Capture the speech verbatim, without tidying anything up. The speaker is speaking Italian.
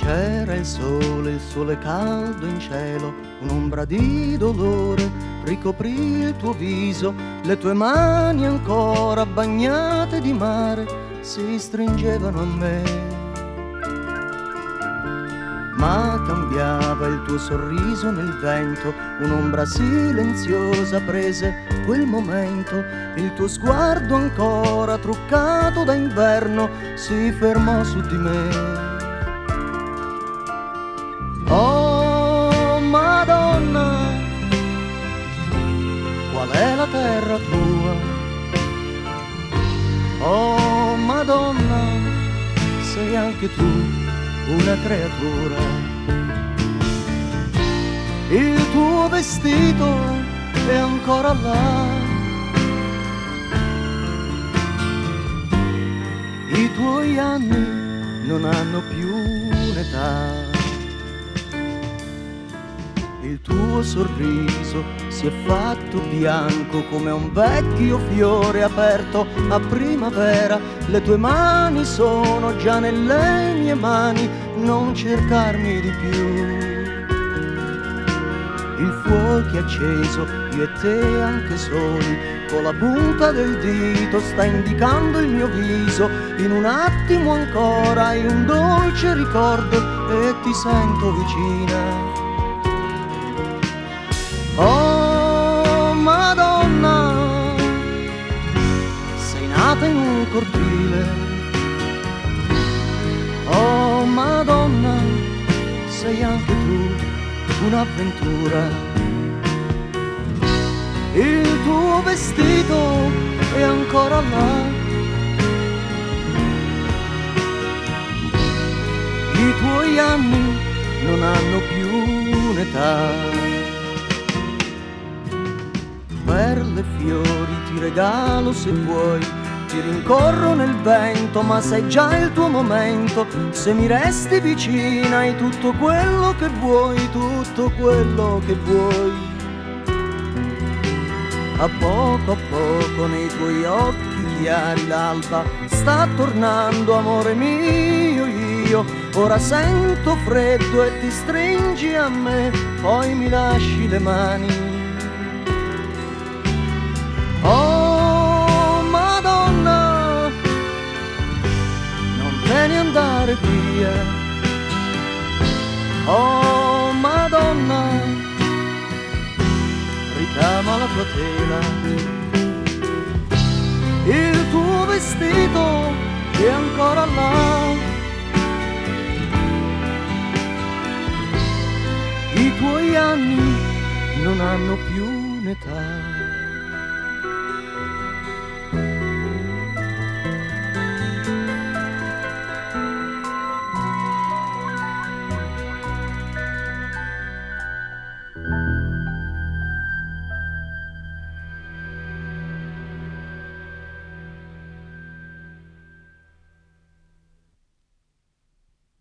C'era il sole, il sole caldo in cielo, un'ombra di dolore ricoprì il tuo viso, le tue mani ancora bagnate di mare si stringevano a me. Ma cambiava il tuo sorriso nel vento, un'ombra silenziosa prese quel momento, il tuo sguardo ancora truccato da inverno si fermò su di me. Oh Madonna, qual è la terra tua? Oh Madonna, sei anche tu una creatura. Il tuo vestito è ancora là, i tuoi anni non hanno più un'età. Il tuo sorriso si è fatto bianco come un vecchio fiore aperto a primavera. Le tue mani sono già nelle mie mani, non cercarmi di più. Il fuoco è acceso, io e te anche soli, con la punta del dito sta indicando il mio viso. In un attimo ancora hai un dolce ricordo e ti sento vicina. Oh Madonna, sei nata in un cortile. Oh Madonna, sei anche tu un'avventura. Il tuo vestito è ancora là, i tuoi anni non hanno più un'età. Perle, fiori ti regalo se vuoi, ti rincorro nel vento, ma sai già il tuo momento. Se mi resti vicina hai tutto quello che vuoi, tutto quello che vuoi. A poco a poco nei tuoi occhi chiari l'alba sta tornando, amore mio io. Ora sento freddo e ti stringi a me, poi mi lasci le mani. Oh Madonna, non te ne andare via. Oh Madonna, ricama la tua tela. Il tuo vestito è ancora là, i tuoi anni non hanno più un'età.